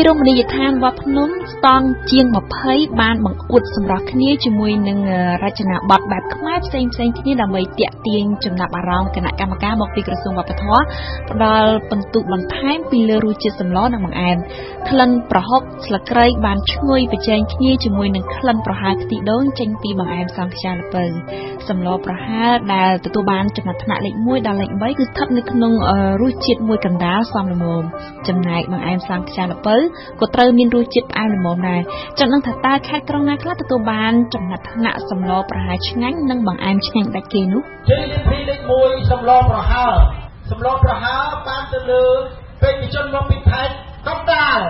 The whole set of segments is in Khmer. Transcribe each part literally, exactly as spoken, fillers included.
រមណីយដ្ឋានវត្តភ្នំស្តង់ជាងម្ភៃបានបង្អួតសម្រាប់គ្នាជាមួយនឹងរចនាប័ទ្មបែបខ្មែរផ្សេងផ្សេងគ្នាដើម្បីទាក់ទាញចំណាប់អារម្មណ៍គណៈកម្មការមកពីក្រសួងវប្បធម៌ផ្ដល់បន្ទុកបន្ថែមពីលើរសជាតិសម្លនិងបង្អែមក្លិនប្រហុកស្លឹកគ្រៃបានឈ្ងុយប្រជែងគ្នាជាមួយនឹងក្លិនប្រហើរខ្ទិះដូងចេញពីបង្អែមសង់ខ្យាល្ពៅសម្លប្រហើរដែលទទួលបានចំណាត់ថ្នាក់លេខមួយដល់លេខបីគឺស្ថិតនៅក្នុងរសជាតិមួយកណ្ដាលសមល្មមចំណែកបង្អែមសង់ខ្យាល្ពៅក៏ត្រូវមានរសជាតិផ្អែមល្មមដែរចង់ដឹងថាតើខេត្តក្រុងណាខ្លះទទួលបានចំណាត់ថ្នាក់សម្លប្រហើរឆ្ងាញ់និងបង្អែមឆ្ងាញ់ដាច់គេនោះជ័យលាភីលេខមួយសម្លប្រហើរសម្លប្រហើរបានទៅលើបេក្ខជនមកពីខេត្តកណ្ដាល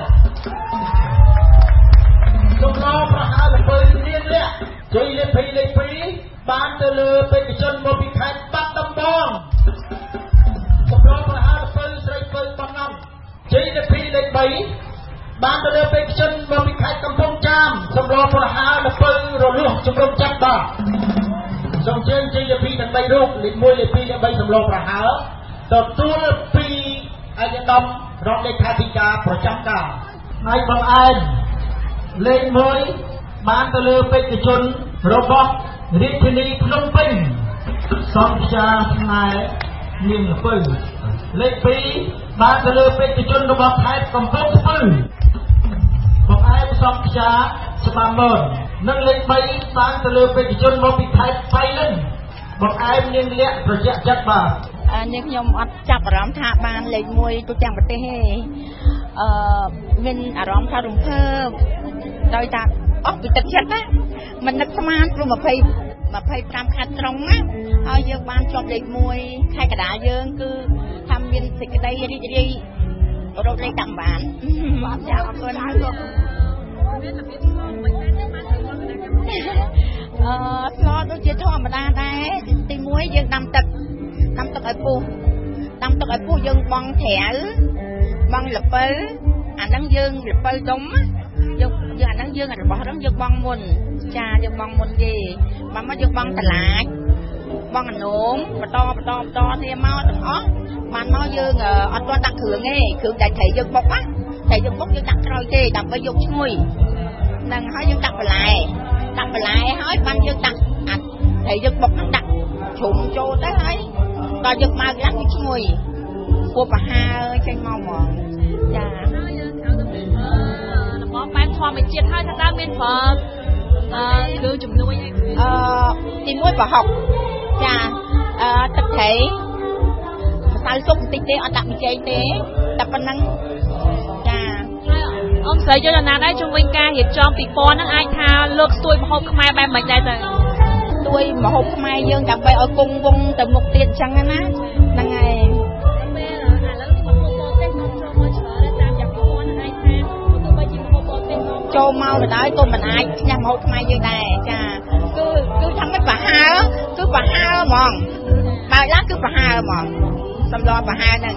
សម្លប្រហើរល្ពៅនាងលក្ខជ័យលាភីលេខពីរបានទៅលើបេក្ខជនមកពីខេត្តបាត់ដំបងសម្លប្រហើរល្ពៅស្រីពៅបំណំជ័យលាភីលេខបីបានទៅលើបេក្ខជនមកពីខេត្តកំពង់ចាមសម្លប្រហើរល្ពៅរលួសជំរុំចាប់បាទសូមជើញជ័យលាភីទាំងបីរូបលេខមួយលេខពីរលេខបីសម្លប្រហើរទទួលពីឯកឧត្តមរដ្ឋលេខាធិការប្រចាំកាលហើយបង្អែមលេខមួយបានទៅលើបេក្ខជនរបស់រាជធានីភ្នំពេញសង្ឃាស្នេហ៍នាងល្ពៅលេខពីរបានទៅលើបេក្ខជនរបស់ខេត្តកំពង់ស្ពឺបង្អែមសង្ឃាស្បាមននិងលេខបីបានទៅលើបេក្ខជនមកពីខេត្តបៃលិនបង្អែមនាងលក្ខប្រយ័ត្នចិត្តបាទនាងខ្ញុំអត់ចាប់អារម្មណ៍ថាបានលេខមួយទូទាំងប្រទេសទេអឺមានអារម្មណ៍ថារំភើបដោយថាអស់ពីទឹកចិត្តណាមិននឹកស្មានព្រោះ20 25ខែត្រង់ណាហើយយើងបានជាប់លេខមួយខែកណ្ដាលយើងគឺថាមានសេចក្តីរីករាយរត់លេខតាមបានបាទចាអរគុណហើយក៏មានរបៀបមិនដែរទៅបានទៅមកដែរអឺស្លដូចជាធម្មតាដែរទីមួយយើងដាំទឹកដាំទឹកឲ្យពុះដាំទឹកឲ្យពុះយើងបង់ត្រាវបង់ល្ពៅអាហ្នឹងយើងល្ពៅដុំយើងយើងអាហ្នឹងយើងរបស់ហ្នឹងយើងបង់មុនចាយើងបង់មុនគេបានមកយើងបង់តឡាចបង់អានោមបន្តបន្តបន្តទៀតមកទាំងអស់បានមកយើងអត់ទាន់ដាក់គ្រឿងទេគ្រឿងដែលត្រីយើងបុកណាត្រីយើងបុកយើងដាក់ក្រោយទេដើម្បីយកឈ្ងុយហ្នឹងហើយយើងដាក់បន្លែដាក់បន្លែហើយបានយើងដាក់អាត្រីយើងបុកហ្នឹងដាក់ជ្រុំចូលទៅហើយដល់យើងបើកឡើងវាឈ្ងុយពោះប្រហើរចេញមកហ្មងចាហើយយើងត្រូវទៅមានរបស់បែបធម្មជាតិហើយថាតើមានប្រើអឺគឺជំនួយអឺទីមួយប្រហុកចាអឺទឹកត្រីម្សៅស៊ុបបន្តិចទេអត់ដាក់ប៊ីចេងទេតែប៉ុណ្ណឹងចាអមស្រីយកណាដែរជុំវិញការរៀបចំពីពណ៌ហ្នឹងអាចថាលើកស្ទួយម្ហូបខ្មែរបែបមិនដែរទៅស្ទួយម្ហូបខ្មែរយើងដើម្បីឲ្យគង់វង្សទៅមុខទៀតអញ្ចឹងណាហ្នឹងហើយពេលឥឡូវនេះមកពោពោទេសមកចូលមកច្រើនតាមយ៉ាងពណ៌ហ្នឹងឯងថាទោះបីជាពោពោទេសមកចូលមកទៅដែរក៏មិនអាចឈ្នះម្ហូបខ្មែរយើងដែរចាគឺគឺថាមិនប្រហើរគឺប្រហើរហ្មងបើឡើងគឺប្រហើរហ្មងសម្លប្រហើរហ្នឹង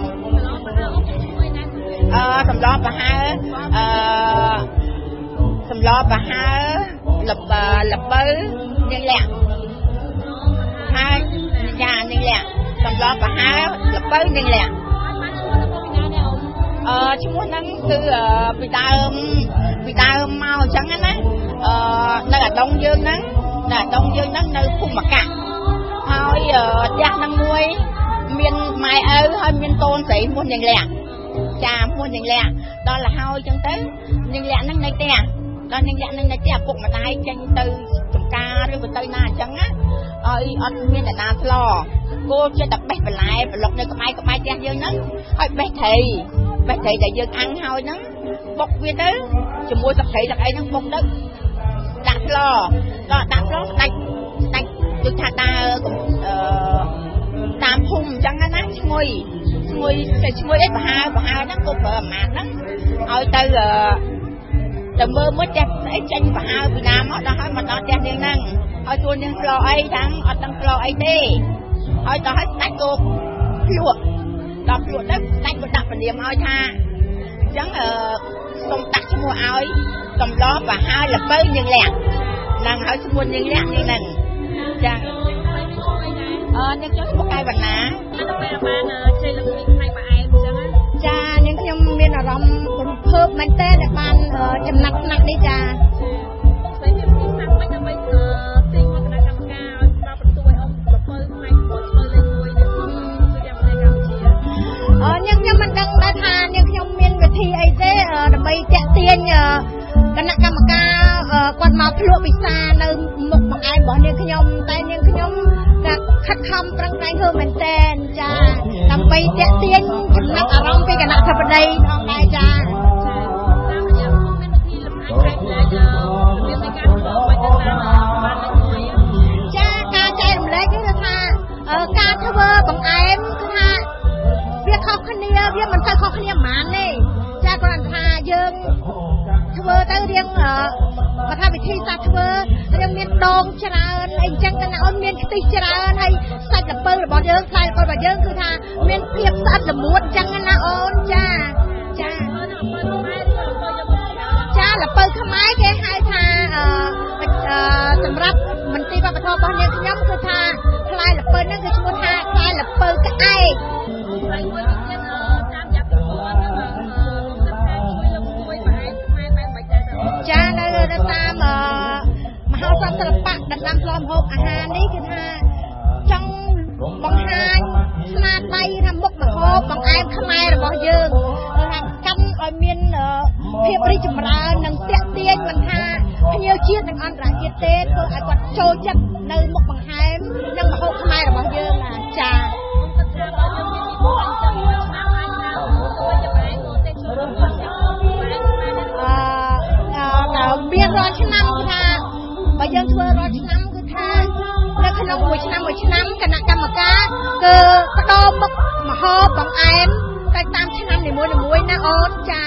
អឺសម្លប្រហើរអឺសម្លប្រហើរលបលបើនាងលក្ខហើយចានាងលក្ខសម្លប្រហើរលបើនាងលក្ខអឺឈ្មោះហ្នឹងគឺពីដើមពីដើមមកអញ្ចឹងណាអឺនៅអាដងយើងហ្នឹងនៅអាដងយើងហ្នឹងនៅភូមិកៈហើយផ្ទះហ្នឹងមួយមានម៉ែឪហើយមានកូនស្រីឈ្មោះនាងលក្ខចាឈ្មោះនាងលក្ខដល់ទៅហើយអញ្ចឹងទៅនាងលក្ខហ្នឹងនៅផ្ទះដល់នាងលក្ខហ្នឹងនៅផ្ទះឪពុកម្ដាយចេញទៅចំការឬទៅណាអញ្ចឹងណាហើយអត់មានអ្នកណាស្លគោចិត្តតែបេះបន្លែប្លុកនៅក្បែរក្បែរផ្ទះយើងហ្នឹងហើយបេះត្រីបេះត្រីដែលយើងអាំងហើយហ្នឹងបុកវាទៅជាមួយទឹកត្រីទឹកអីហ្នឹងបុកទៅដាក់ស្លដល់ដាក់ស្លស្ដាច់ស្ដាច់ដូចថាដើរអឺតាមភូមិអញ្ចឹងណាឈ្ងុយឈ្ងុយតែឈ្ងុយអីប្រហើរប្រហើរហ្នឹងក៏ប្រើអាម៉ាត់ហ្នឹងឲ្យទៅទៅមើលមួយផ្ទះអីចេញប្រហើរពីណាមកដល់ហើយមកដល់ផ្ទះនាងហ្នឹងហើយជួននាងស្លអីទាំងអត់ដឹងស្លអីទេហើយដល់ហើយស្ដាច់ក៏ភ្លក់ដល់ភ្លក់ទៅស្ដាច់ក៏ដាក់ពលាមឲ្យថាអញ្ចឹងអឺសូមដាក់ឈ្មោះឲ្យកំឡោប្រហើរល្ពៅនាងលក្ខឡើងហើយឈ្មោះនាងលក្ខនេះហ្នឹងចាអឺនាងខ្ញុំឈ្មោះកែវណ្ណាទៅពេលបានជ័យលក្ខីផ្នែកបអែមអញ្ចឹងចានាងខ្ញុំមានអារម្មណ៍រំភើបមែនតើបានចំណាត់ថ្នាក់នេះចាស្អីមានពីសាំមិនដើម្បីទីមកគណៈកម្មការឲ្យស្ដាប់បន្ទួយអង្គលពៅផ្នែកពលធ្វើលេខមួយនេះគឺយ៉ាងប្រទេសកម្ពុជាអឺញឹកខ្ញុំមិនដឹងដែរថាញឹកខ្ញុំមានវិធីអីទេដើម្បីតាក់ទាញគណៈកម្មការគាត់មកភ្លក់ពិសានៅមុខបង្អែមរបស់នាងខ្ញុំតែនាងខ្ញុំក៏ខិតខំប្រឹងប្រែងធ្វើមែនតើចាដើម្បីតាក់ទាញចំណាត់អារម្មណ៍ពីគណៈធិបតីផងដែរចាតាមរយៈមានវិធីលំអិតតែតែមានតែការធ្វើឲ្យទៅតាមបានមួយចាការចែករំលែកនេះគឺថាការធ្វើបង្អែមគឺថាវាខុសគ្នាវាមិនសូវខុសគ្នាហ្មងទេចាគ្រាន់ថាយើងធ្វើទៅរៀងបើថាវិធីសាស្ត្រធ្វើរៀងមានដងច្រើនអីចឹងទៅណាអូនមានខ្ទិះច្រើនហើយសាច់ល្ពៅរបស់យើងផ្លែល្ពៅរបស់យើងគឺថាមានភាពស្អិតល្មួតចឹងណាអូនចាចាចាល្ពៅខ្មែរគេហៅថាសម្រាប់មន្ទីរវប្បធម៌របស់នាងខ្ញុំគឺថាផ្លែល្ពៅហ្នឹងគឺឈ្មោះថាផ្លែល្ពៅក្អែកហើយមួយទៀតតាមយ៉ាប់ពីពណ៌ចានៅតាមមហោស្រពសិល្បៈដណ្ដើមផ្លោម្ហូបអាហារនេះគឺថាចង់បង្ហាញស្នាដៃថាមុខម្ហូបបង្អែមខ្មែររបស់យើងថាកាន់ឲ្យមានភាពរីកចម្រើននិងតាក់ទាញមិនថាភ្ញៀវជាតិនិងអន្តរជាតិទេធ្វើឲ្យគាត់ចូលចិត្តនៅមុខបង្អែមនិងម្ហូបខ្មែររបស់យើងចាមានរាល់ឆ្នាំគឺថាបើយើងធ្វើរាល់ឆ្នាំគឺថានៅក្នុងមួយឆ្នាំមួយឆ្នាំគណៈកម្មការគឺបដូរមុខម្ហូបបង្អែមទៅតាមឆ្នាំនីមួយៗណាអូនចា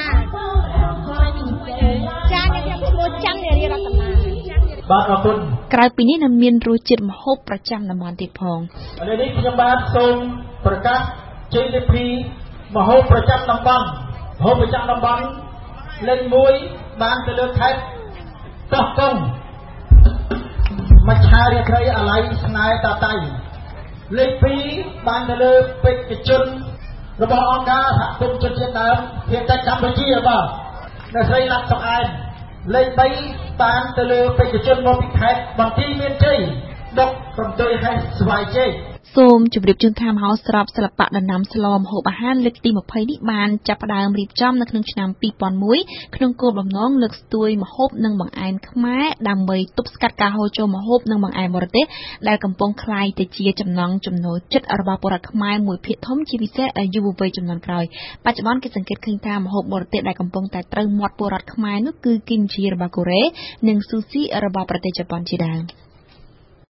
ចាខ្ញុំឈ្មោះច័ន្ទនារីរតនាបាទអរគុណក្រៅពីនេះនៅមានរសជាតិម្ហូបប្រចាំតំបន់ទៀតផងឥឡូវនេះខ្ញុំបាទសូមប្រកាសជ័យលាភីម្ហូបប្រចាំតំបន់ម្ហូបប្រចាំតំបន់លេខមួយបានទៅលើខេត្តតោះកុងមច្ឆារាត្រីអាឡ័យស្នេហ៍តាតៃលេខពីរបានទៅលើបេក្ខជនរបស់អង្គការសហគមន៍ជនជាតិដើមភាគតិចកម្ពុជាបាទអ្នកស្រីឡាត់សុកអែនលេខបីបានទៅលើបេក្ខជនមកពីខេត្តបន្ទាយមានជ័យដុកកំទុយហេសស្វាយជ័យសូមជម្រាបជូនថាមហោស្រពសិល្បៈដណ្ដើមស្លម្ហូបអាហារលើកទីម្ភៃនេះបានចាប់ផ្ដើមរៀបចំនៅក្នុងឆ្នាំពីរពាន់មួយក្នុងគោលបំណងលើកស្ទួយម្ហូបនិងបង្អែមខ្មែរដើម្បីទប់ស្កាត់ការហូរចូលម្ហូបនិងបង្អែមបរទេសដែលកំពុងក្លាយទៅជាចំណង់ចំណូលចិត្តរបស់ពលរដ្ឋខ្មែរមួយភាគធំជាពិសេសយុវវ័យជំនាន់ក្រោយបច្ចុប្បន្នគេសង្កេតឃើញថាម្ហូបបរទេសដែលកំពុងតែត្រូវមាត់ពលរដ្ឋខ្មែរនោះគឺគីមជីរបស់កូរ៉េនិងស៊ូស៊ីរបស់ប្រទេសជប៉ុនជាដើម